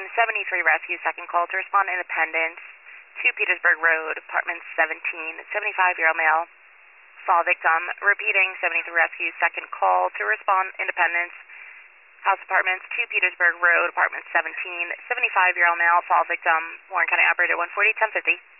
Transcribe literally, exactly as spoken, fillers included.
one seventy-three Rescue, second call to respond Independence, two Petersburg Road, apartment seventeen, seventy-five-year-old male, fall victim. Repeating, seventy-three Rescue, second call to respond Independence, house apartments, two Petersburg Road, apartment seventeen, seventy-five-year-old male, fall victim, Warren County Operator one forty, ten fifty.